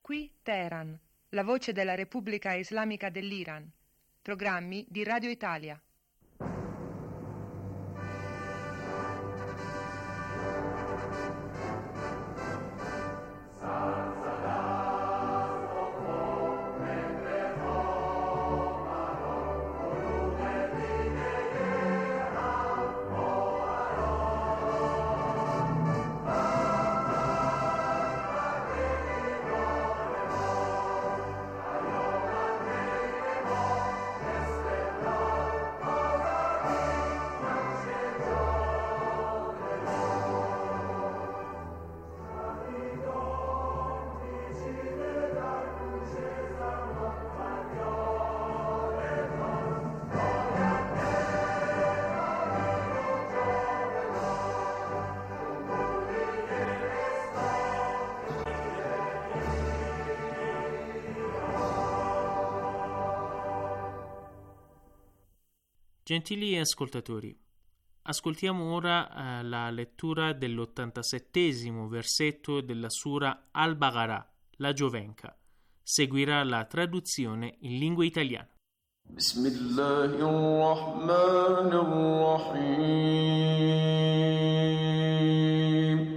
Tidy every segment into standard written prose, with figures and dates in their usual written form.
Qui Teheran, la voce della Repubblica Islamica dell'Iran. Programmi di Radio Italia. Gentili ascoltatori, ascoltiamo ora la lettura dell'87° versetto della Sura Al-Baqarah, la Giovenca. Seguirà la traduzione in lingua italiana. Bismillahirrahmanirrahim.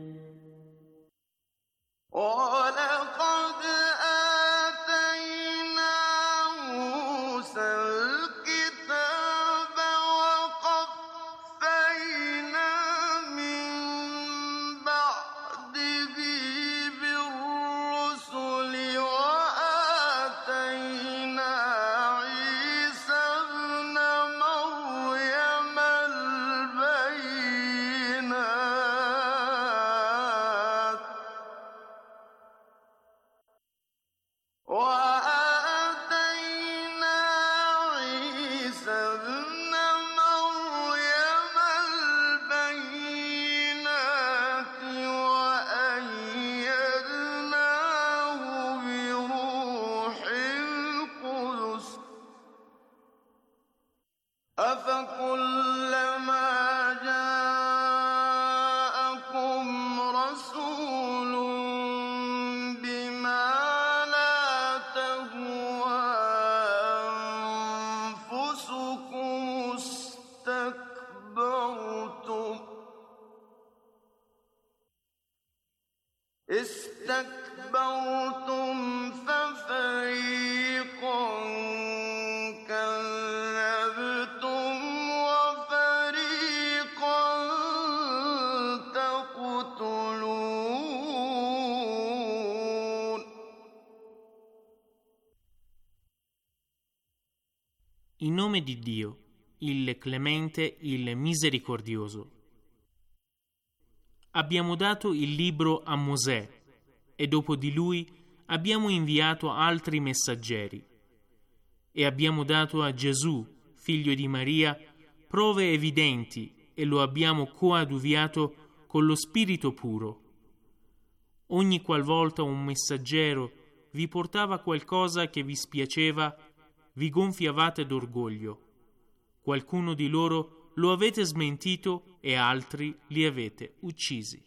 استكبرتم ففريقا كذبتم وفريقا تقتلون. In nome di Dio, il Clemente, il Misericordioso. Abbiamo dato il libro a Mosè e dopo di lui abbiamo inviato altri messaggeri e abbiamo dato a Gesù, figlio di Maria, prove evidenti e lo abbiamo coadiuviato con lo Spirito puro. Ogni qualvolta un messaggero vi portava qualcosa che vi spiaceva, vi gonfiavate d'orgoglio. Qualcuno di loro lo avete smentito e altri li avete uccisi.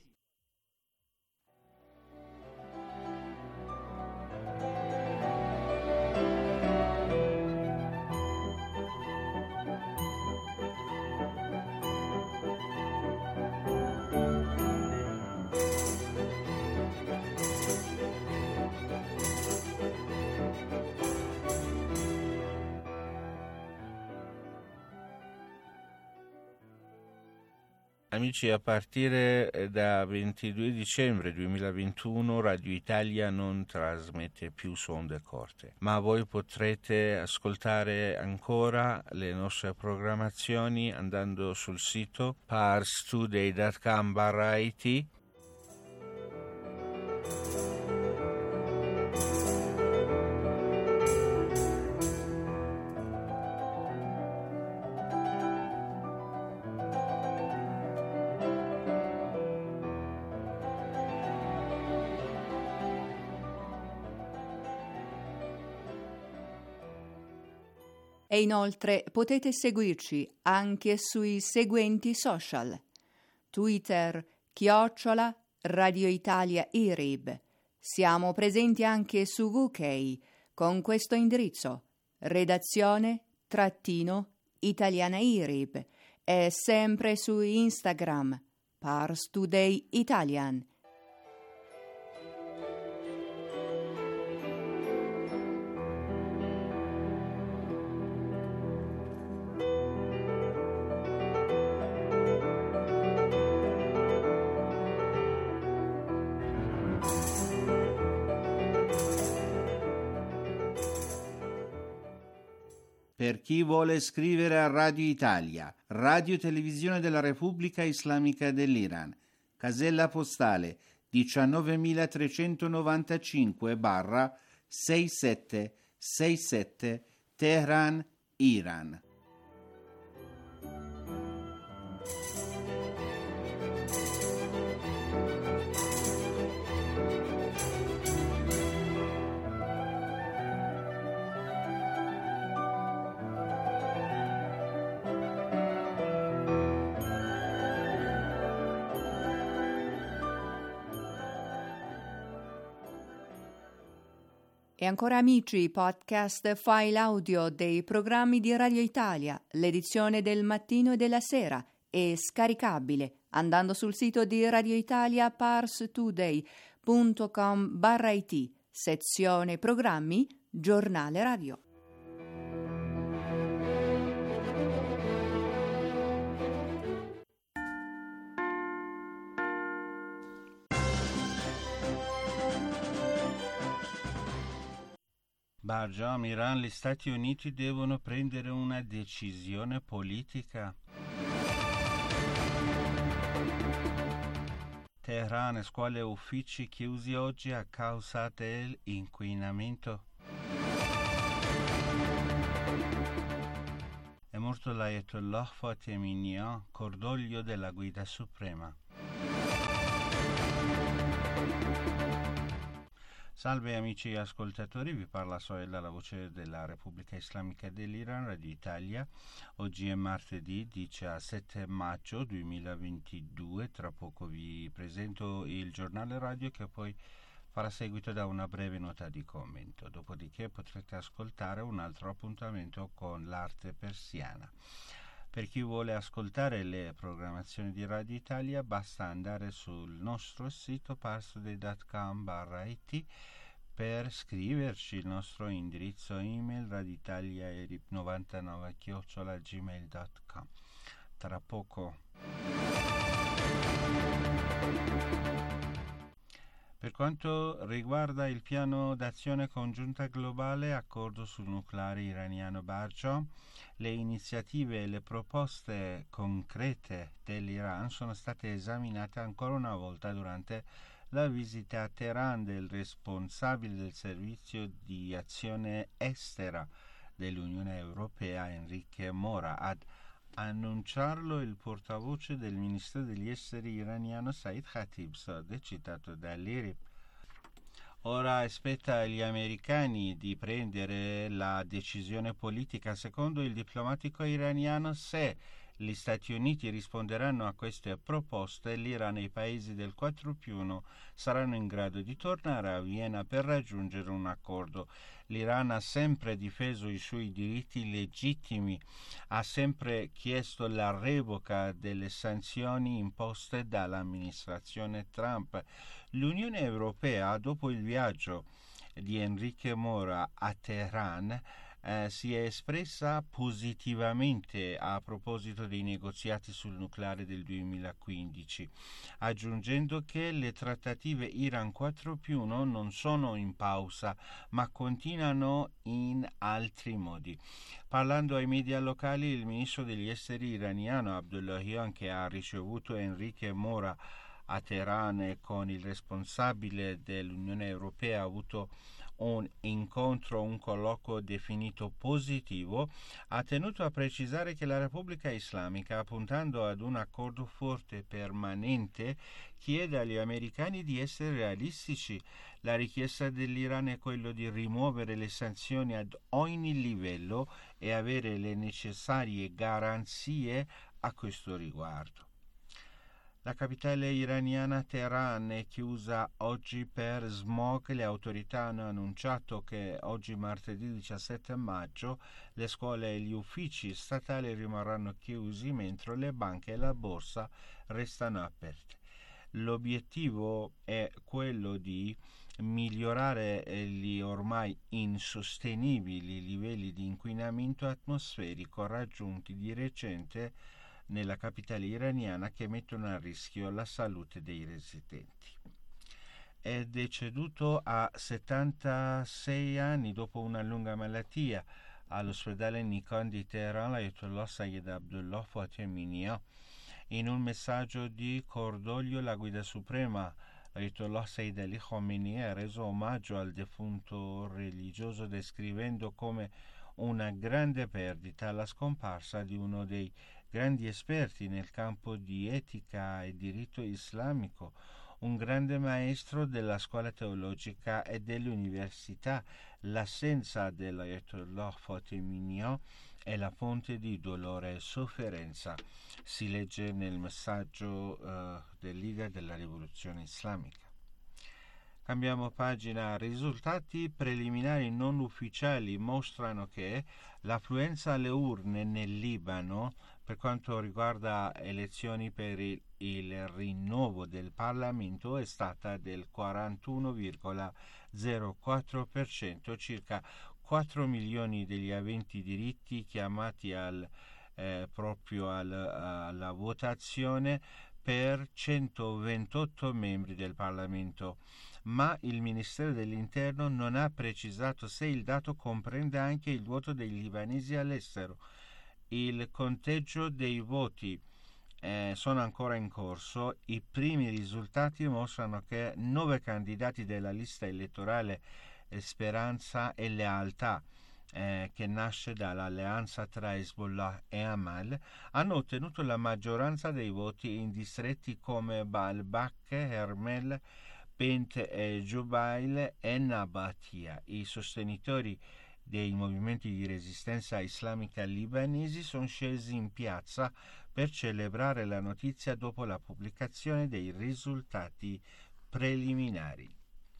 Amici, a partire da 22 dicembre 2021 Radio Italia non trasmette più su onde corte, ma voi potrete ascoltare ancora le nostre programmazioni andando sul sito parstoday.com/it. E inoltre potete seguirci anche sui seguenti social: Twitter @ Radio Italia IRIB, Siamo presenti anche su VK con questo indirizzo: redazione-italianairib, e sempre su Instagram Pars Today Italian. Per chi vuole scrivere a Radio Italia, Radio Televisione della Repubblica Islamica dell'Iran, casella postale 19.395/6767 Teheran, Iran. E ancora amici, podcast file audio dei programmi di Radio Italia, l'edizione del mattino e della sera, è scaricabile andando sul sito di Radio Italia parstoday.com/it, sezione programmi, giornale radio. Barjam, Iran, gli Stati Uniti devono prendere una decisione politica. Teheran, scuole e uffici chiusi oggi a causa dell'inquinamento. È morto l'Ayatollah Fatemiyan, cordoglio della Guida Suprema. Salve amici ascoltatori, vi parla Soella, la voce della Repubblica Islamica dell'Iran, Radio Italia. Oggi è martedì 17 maggio 2022, tra poco vi presento il giornale radio che poi farà seguito da una breve nota di commento, dopodiché potrete ascoltare un altro appuntamento con l'arte persiana. Per chi vuole ascoltare le programmazioni di Radio Italia basta andare sul nostro sito parstoday.com/it per scriverci. Il nostro indirizzo email radioitalia@99@gmail.com. Tra poco. Per quanto riguarda il piano d'azione congiunta globale, accordo sul nucleare iraniano Barjam, le iniziative e le proposte concrete dell'Iran sono state esaminate ancora una volta durante la visita a Teheran del responsabile del servizio di azione estera dell'Unione Europea, Enrique Mora. Ad annunciarlo il portavoce del Ministero degli Esteri iraniano Said Khatibzadeh, citato dall'IRIB. Ora spetta agli americani di prendere la decisione politica. Secondo il diplomatico iraniano, se gli Stati Uniti risponderanno a queste proposte, l'Iran e i paesi del 4+1 saranno in grado di tornare a Vienna per raggiungere un accordo. L'Iran ha sempre difeso i suoi diritti legittimi, ha sempre chiesto la revoca delle sanzioni imposte dall'amministrazione Trump. L'Unione Europea, dopo il viaggio di Enrique Mora a Teheran, si è espressa positivamente a proposito dei negoziati sul nucleare del 2015, aggiungendo che le trattative Iran 4+1 non sono in pausa, ma continuano in altri modi. Parlando ai media locali, il ministro degli esteri iraniano Abdullahian, che ha ricevuto Enrique Mora a Teheran e con il responsabile dell'Unione Europea ha avuto un incontro, un colloquio definito positivo, ha tenuto a precisare che la Repubblica Islamica, puntando ad un accordo forte permanente, chiede agli americani di essere realistici. La richiesta dell'Iran è quella di rimuovere le sanzioni ad ogni livello e avere le necessarie garanzie a questo riguardo. La capitale iraniana Teheran è chiusa oggi per smog. Le autorità hanno annunciato che oggi, martedì 17 maggio, le scuole e gli uffici statali rimarranno chiusi, mentre le banche e la borsa restano aperte. L'obiettivo è quello di migliorare gli ormai insostenibili livelli di inquinamento atmosferico raggiunti di recente nella capitale iraniana, che mettono a rischio la salute dei residenti. È deceduto a 76 anni dopo una lunga malattia all'ospedale Nikon di Teheran l'Ayatollah Sayyid Abdullah Fateminia. In un messaggio di cordoglio, la guida suprema l'Ayatollah Sayyid Ali Khamenei ha reso omaggio al defunto religioso, descrivendo come una grande perdita la scomparsa di uno dei grandi esperti nel campo di etica e diritto islamico, un grande maestro della scuola teologica e dell'università. L'assenza dell'Ayatollah Fateminia è la fonte di dolore e sofferenza, si legge nel messaggio del leader della rivoluzione islamica. Cambiamo pagina. Risultati preliminari non ufficiali mostrano che l'affluenza alle urne nel Libano per quanto riguarda elezioni per il rinnovo del Parlamento è stata del 41,04%, circa 4 milioni degli aventi diritti chiamati alla votazione per 128 membri del Parlamento, ma il Ministero dell'Interno non ha precisato se il dato comprende anche il voto dei libanesi all'estero. Il conteggio dei voti sono ancora in corso. I primi risultati mostrano che 9 candidati della lista elettorale Speranza e Lealtà, che nasce dall'alleanza tra Hezbollah e Amal, hanno ottenuto la maggioranza dei voti in distretti come Baalbek, Hermel, Bent e Jubail e Nabatia. I sostenitori dei movimenti di resistenza islamica libanesi sono scesi in piazza per celebrare la notizia dopo la pubblicazione dei risultati preliminari.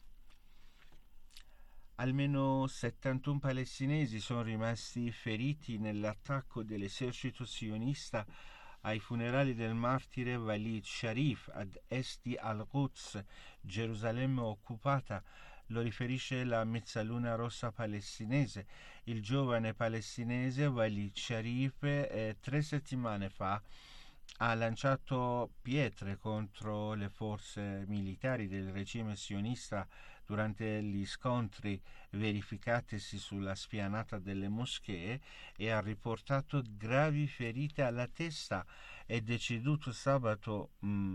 Almeno 71 palestinesi sono rimasti feriti nell'attacco dell'esercito sionista ai funerali del martire Walid Sharif ad est di Al-Quds, Gerusalemme occupata. Lo riferisce la Mezzaluna Rossa palestinese. Il giovane palestinese Walid Sharif 3 settimane fa ha lanciato pietre contro le forze militari del regime sionista durante gli scontri verificatisi sulla spianata delle moschee e ha riportato gravi ferite alla testa. È deceduto sabato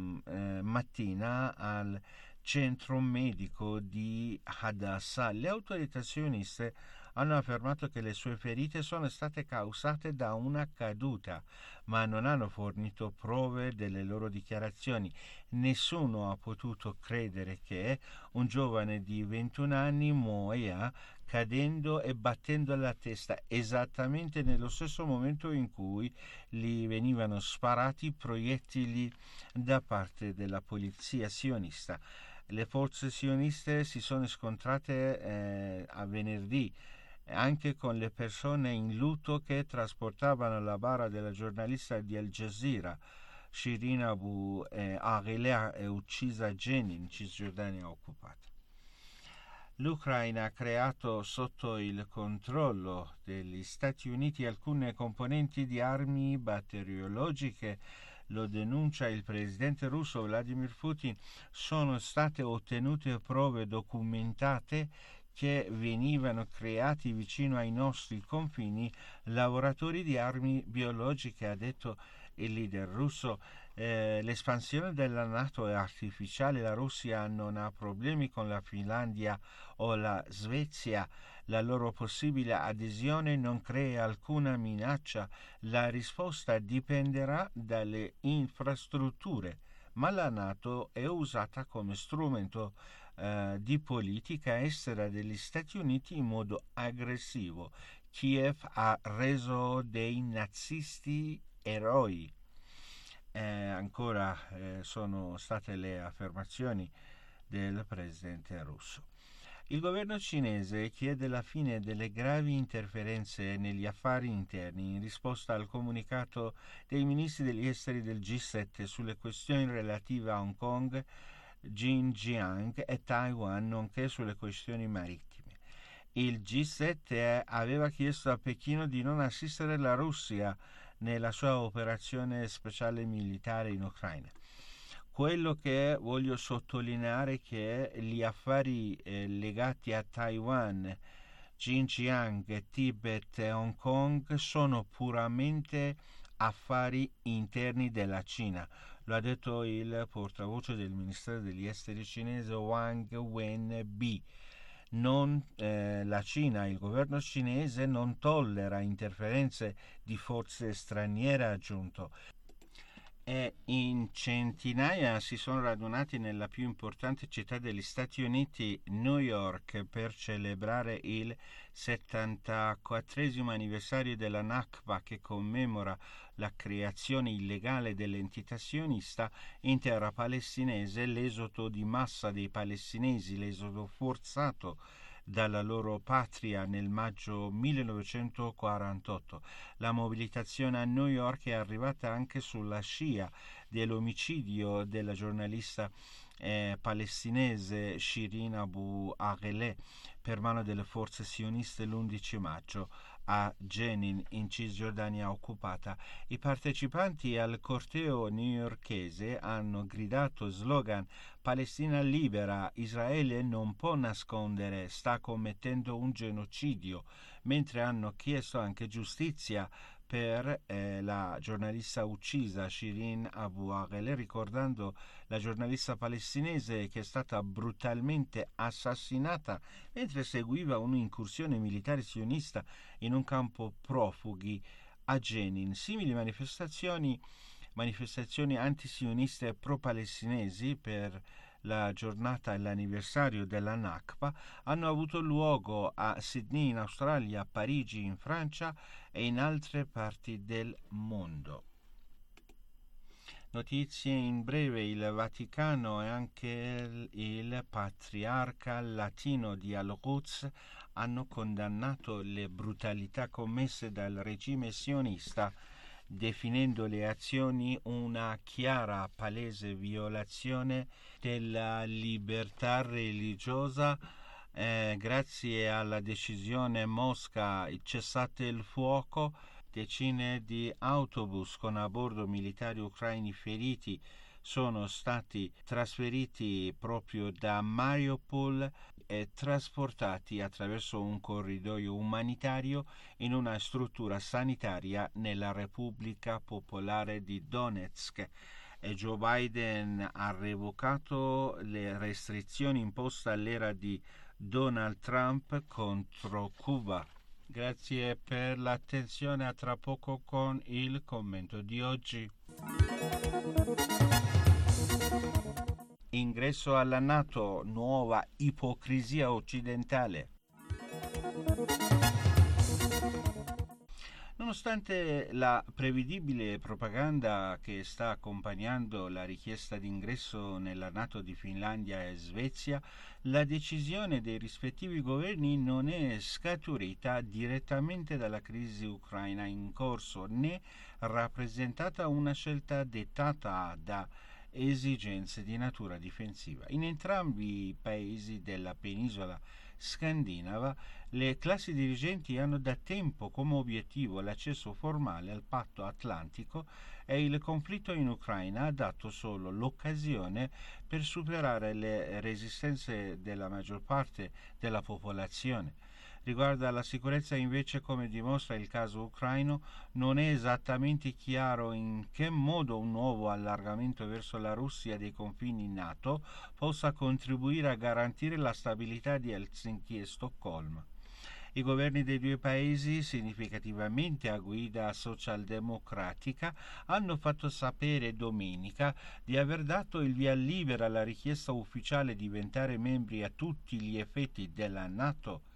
mattina al centro medico di Hadassah. Le autorità sioniste hanno affermato che le sue ferite sono state causate da una caduta, ma non hanno fornito prove delle loro dichiarazioni. Nessuno ha potuto credere che un giovane di 21 anni muoia cadendo e battendo la testa esattamente nello stesso momento in cui gli venivano sparati proiettili da parte della polizia sionista. Le forze sioniste si sono scontrate a venerdì anche con le persone in lutto che trasportavano la bara della giornalista di Al Jazeera, Shirin Abu Aghileh, uccisa a Jenin, Cisgiordania occupata. L'Ucraina ha creato sotto il controllo degli Stati Uniti alcune componenti di armi batteriologiche. Lo denuncia il presidente russo Vladimir Putin. Sono state ottenute prove documentate che venivano creati vicino ai nostri confini lavoratori di armi biologiche, ha detto il leader russo. L'espansione della NATO è artificiale, la Russia non ha problemi con la Finlandia o la Svezia, la loro possibile adesione non crea alcuna minaccia, la risposta dipenderà dalle infrastrutture, ma la NATO è usata come strumento di politica estera degli Stati Uniti in modo aggressivo. Kiev ha reso dei nazisti eroi. ancora sono state le affermazioni del presidente russo. Il governo cinese chiede la fine delle gravi interferenze negli affari interni in risposta al comunicato dei ministri degli esteri del G7 sulle questioni relative a Hong Kong, Xinjiang e Taiwan, nonché sulle questioni marittime. Il G7 aveva chiesto a Pechino di non assistere la Russia nella sua operazione speciale militare in Ucraina. Quello che voglio sottolineare è che gli affari legati a Taiwan, Xinjiang, Tibet e Hong Kong sono puramente affari interni della Cina. Lo ha detto il portavoce del Ministero degli Esteri cinese Wang Wenbi. La Cina, il governo cinese non tollera interferenze di forze straniere, ha aggiunto. E in centinaia si sono radunati nella più importante città degli Stati Uniti, New York, per celebrare il 74° anniversario della Nakba, che commemora la creazione illegale dell'entità sionista in terra palestinese, l'esodo di massa dei palestinesi, l'esodo forzato dalla loro patria nel maggio 1948. La mobilitazione a New York è arrivata anche sulla scia dell'omicidio della giornalista palestinese Shirin Abu Akleh per mano delle forze sioniste l'11 maggio a Jenin, in Cisgiordania occupata. I partecipanti al corteo newyorkese hanno gridato slogan "Palestina libera, Israele non può nascondere, sta commettendo un genocidio", mentre hanno chiesto anche giustizia per la giornalista uccisa Shirin Abu Akleh, ricordando la giornalista palestinese che è stata brutalmente assassinata mentre seguiva un'incursione militare sionista in un campo profughi a Jenin. Simili manifestazioni antisioniste pro-palestinesi per la giornata e l'anniversario della Nakba hanno avuto luogo a Sydney in Australia, a Parigi in Francia e in altre parti del mondo. Notizie in breve: il Vaticano e anche il patriarca latino di Al-Quds hanno condannato le brutalità commesse dal regime sionista, definendo le azioni una chiara, palese violazione della libertà religiosa. Grazie alla decisione Mosca cessate il fuoco, decine di autobus con a bordo militari ucraini feriti sono stati trasferiti proprio da Mariupol e trasportati attraverso un corridoio umanitario in una struttura sanitaria nella Repubblica Popolare di Donetsk. E Joe Biden ha revocato le restrizioni imposte all'era di Donald Trump contro Cuba. Grazie per l'attenzione, a tra poco con il commento di oggi. Ingresso alla NATO, nuova ipocrisia occidentale. Nonostante la prevedibile propaganda che sta accompagnando la richiesta d'ingresso nella NATO di Finlandia e Svezia, la decisione dei rispettivi governi non è scaturita direttamente dalla crisi ucraina in corso, né rappresentata una scelta dettata da esigenze di natura difensiva. In entrambi i paesi della penisola scandinava, le classi dirigenti hanno da tempo come obiettivo l'accesso formale al patto atlantico e il conflitto in Ucraina ha dato solo l'occasione per superare le resistenze della maggior parte della popolazione. Riguardo alla sicurezza, invece, come dimostra il caso ucraino, non è esattamente chiaro in che modo un nuovo allargamento verso la Russia dei confini NATO possa contribuire a garantire la stabilità di Helsinki e Stoccolma. I governi dei due paesi, significativamente a guida socialdemocratica, hanno fatto sapere domenica di aver dato il via libera alla richiesta ufficiale di diventare membri a tutti gli effetti della NATO.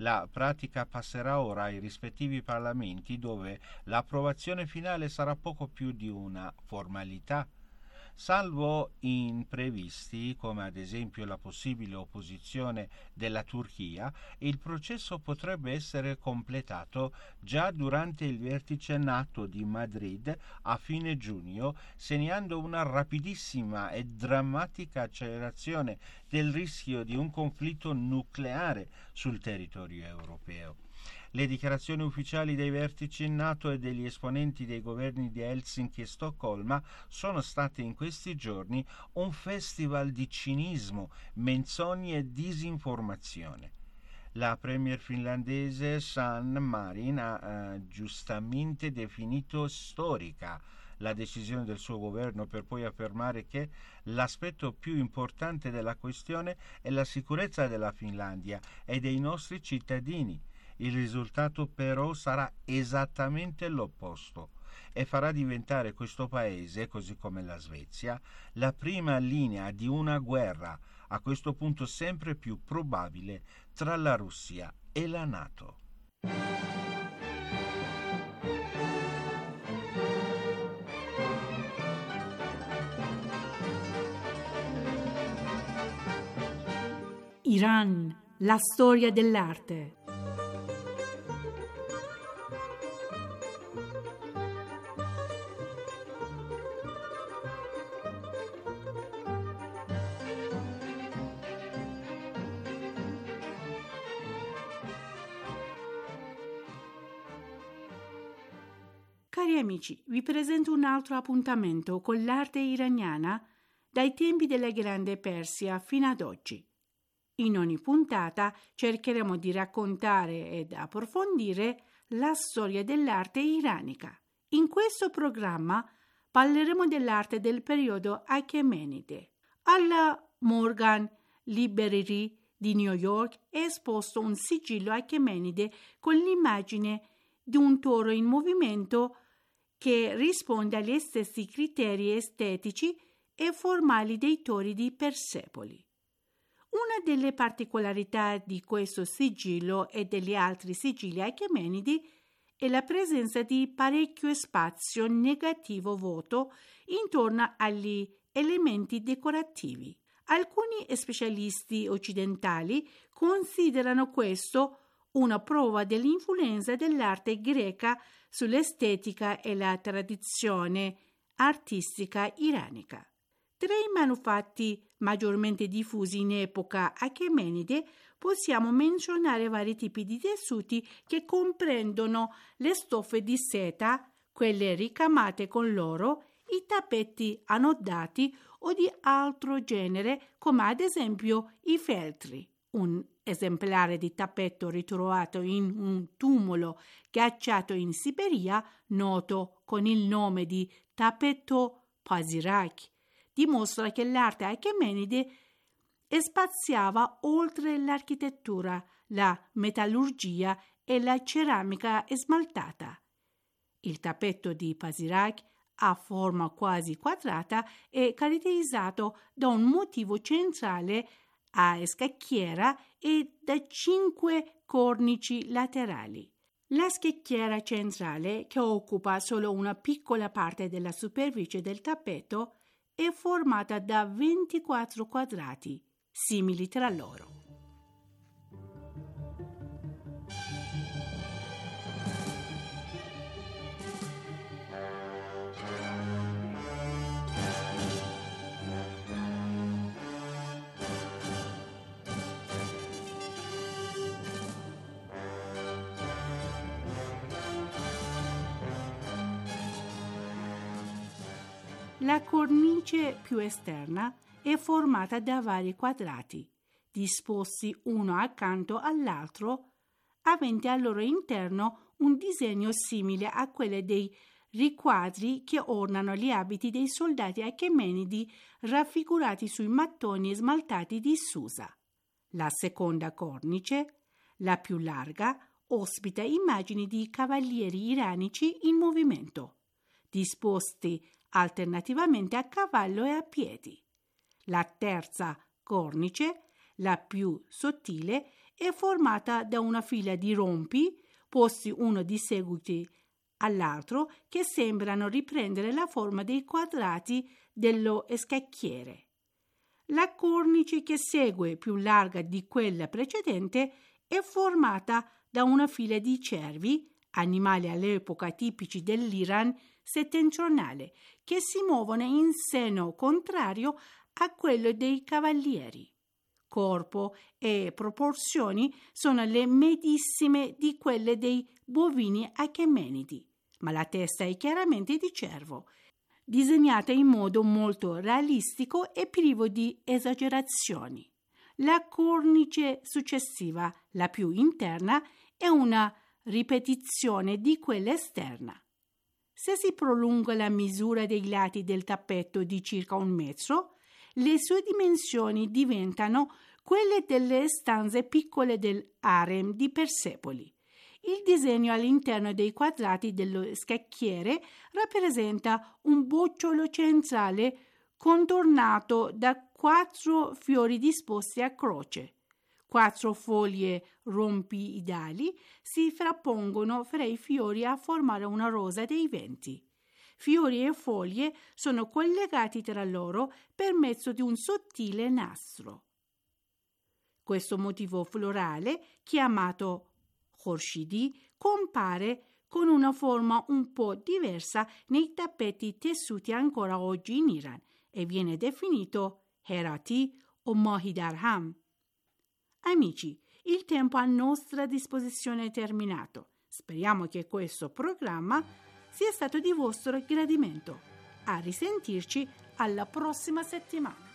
La pratica passerà ora ai rispettivi parlamenti, dove l'approvazione finale sarà poco più di una formalità. Salvo imprevisti, come ad esempio la possibile opposizione della Turchia, il processo potrebbe essere completato già durante il vertice NATO di Madrid a fine giugno, segnando una rapidissima e drammatica accelerazione del rischio di un conflitto nucleare sul territorio europeo. Le dichiarazioni ufficiali dei vertici NATO e degli esponenti dei governi di Helsinki e Stoccolma sono state in questi giorni un festival di cinismo, menzogne e disinformazione. La premier finlandese Sanna Marin ha giustamente definito storica la decisione del suo governo, per poi affermare che l'aspetto più importante della questione è la sicurezza della Finlandia e dei nostri cittadini. Il risultato però sarà esattamente l'opposto e farà diventare questo paese, così come la Svezia, la prima linea di una guerra, a questo punto sempre più probabile, tra la Russia e la NATO. Iran, la storia dell'arte. Cari amici, vi presento un altro appuntamento con l'arte iraniana dai tempi della Grande Persia fino ad oggi. In ogni puntata cercheremo di raccontare ed approfondire la storia dell'arte iranica. In questo programma parleremo dell'arte del periodo Achemenide. Alla Morgan Library di New York è esposto un sigillo Achemenide con l'immagine di un toro in movimento che risponde agli stessi criteri estetici e formali dei tori di Persepoli. Una delle particolarità di questo sigillo e degli altri sigilli Achemenidi è la presenza di parecchio spazio negativo vuoto intorno agli elementi decorativi. Alcuni specialisti occidentali considerano questo una prova dell'influenza dell'arte greca sull'estetica e la tradizione artistica iranica. Tra i manufatti maggiormente diffusi in epoca Achemenide possiamo menzionare vari tipi di tessuti che comprendono le stoffe di seta, quelle ricamate con l'oro, i tappeti annodati o di altro genere, come ad esempio i feltri. Un esemplare di tappeto ritrovato in un tumulo ghiacciato in Siberia, noto con il nome di tappeto Pazyrak, dimostra che l'arte Achemenide spaziava oltre l'architettura, la metallurgia e la ceramica smaltata. Il tappetto di Pazyrak ha forma quasi quadrata e caratterizzato da un motivo centrale a scacchiera e da 5 cornici laterali. La scacchiera centrale, che occupa solo una piccola parte della superficie del tappeto, è formata da 24 quadrati, simili tra loro. La cornice più esterna è formata da vari quadrati, disposti uno accanto all'altro, aventi al loro interno un disegno simile a quello dei riquadri che ornano gli abiti dei soldati achemenidi raffigurati sui mattoni smaltati di Susa. La seconda cornice, la più larga, ospita immagini di cavalieri iranici in movimento, disposti alternativamente a cavallo e a piedi. La terza cornice, la più sottile, è formata da una fila di rompi posti uno di seguito all'altro che sembrano riprendere la forma dei quadrati dello scacchiere. La cornice che segue, più larga di quella precedente, è formata da una fila di cervi, animali all'epoca tipici dell'Iran settentrionale, che si muovono in seno contrario a quello dei cavalieri. Corpo e proporzioni sono le medesime di quelle dei bovini achemenidi, ma la testa è chiaramente di cervo, disegnata in modo molto realistico e privo di esagerazioni. La cornice successiva, la più interna, è una ripetizione di quella esterna. Se si prolunga la misura dei lati del tappeto di circa 1 metro, le sue dimensioni diventano quelle delle stanze piccole del harem di Persepoli. Il disegno all'interno dei quadrati dello scacchiere rappresenta un bocciolo centrale contornato da 4 fiori disposti a croce. 4 foglie rompiidali si frappongono fra i fiori a formare una rosa dei venti. Fiori e foglie sono collegati tra loro per mezzo di un sottile nastro. Questo motivo florale, chiamato Khorshidi, compare con una forma un po' diversa nei tappeti tessuti ancora oggi in Iran e viene definito Herati o Mohidarham. Amici, il tempo a nostra disposizione è terminato. Speriamo che questo programma sia stato di vostro gradimento. A risentirci alla prossima settimana.